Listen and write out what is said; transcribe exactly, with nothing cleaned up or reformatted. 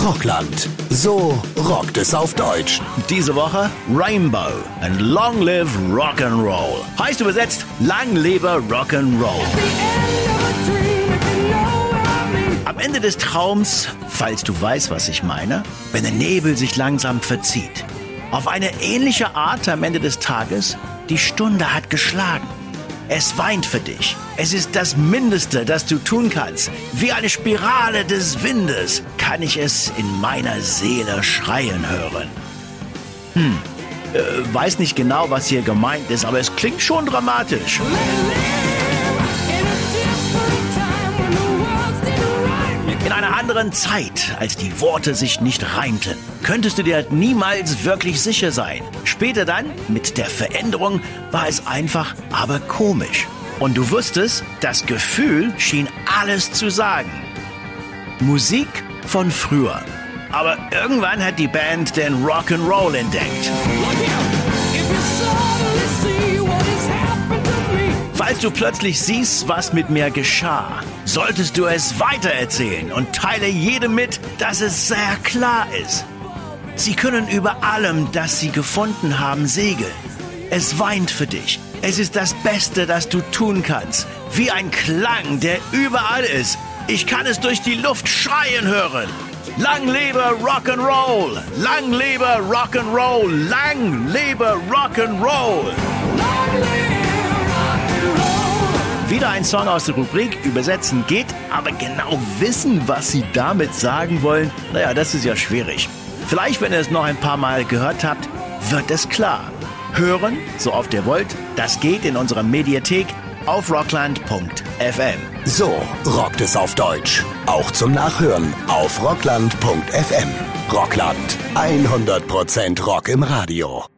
Rockland. So rockt es auf Deutsch. Diese Woche Rainbow and Long Live Rock'n'Roll. Heißt übersetzt, lang lebe Rock'n'Roll. Am Ende des Traums, falls du weißt, was ich meine, wenn der Nebel sich langsam verzieht. Auf eine ähnliche Art am Ende des Tages, die Stunde hat geschlagen. Es weint für dich. Es ist das Mindeste, das du tun kannst. Wie eine Spirale des Windes kann ich es in meiner Seele schreien hören. Hm, äh, weiß nicht genau, was hier gemeint ist, aber es klingt schon dramatisch. In einer anderen Zeit, als die Worte sich nicht reimten, könntest du dir niemals wirklich sicher sein. Später dann, mit der Veränderung, war es einfach, aber komisch. Und du wusstest, das Gefühl schien alles zu sagen. Musik von früher. Aber irgendwann hat die Band den Rock'n'Roll entdeckt. Falls du plötzlich siehst, was mit mir geschah, solltest du es weitererzählen und teile jedem mit, dass es sehr klar ist. Sie können über allem, das sie gefunden haben, segeln. Es weint für dich. Es ist das Beste, das du tun kannst. Wie ein Klang, der überall ist. Ich kann es durch die Luft schreien hören. Lang lebe Rock'n'Roll! Lang lebe Rock'n'Roll! Lang lebe Rock'n'Roll! Wieder ein Song aus der Rubrik Übersetzen geht, aber genau wissen, was sie damit sagen wollen, naja, das ist ja schwierig. Vielleicht, wenn ihr es noch ein paar Mal gehört habt, wird es klar. Hören, so oft ihr wollt, das geht in unserer Mediathek auf rockland punkt f m. So rockt es auf Deutsch. Auch zum Nachhören auf rockland punkt f m. Rockland. hundert Prozent Rock im Radio.